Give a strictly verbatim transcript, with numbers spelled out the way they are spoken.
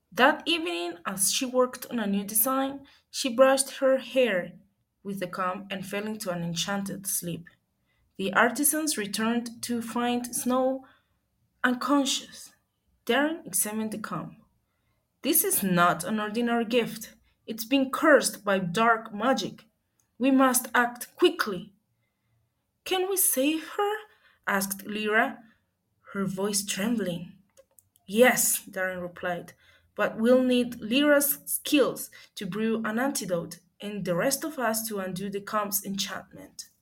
That evening, as she worked on a new design, she brushed her hair with the comb and fell into an enchanted sleep. The artisans returned to find Snow unconscious. Darren examined the comb. This is not an ordinary gift. It's been cursed by dark magic. We must act quickly. Can we save her? Asked Lyra, her voice trembling. Yes, Darren replied, but we'll need Lyra's skills to brew an antidote and the rest of us to undo the comb's enchantment.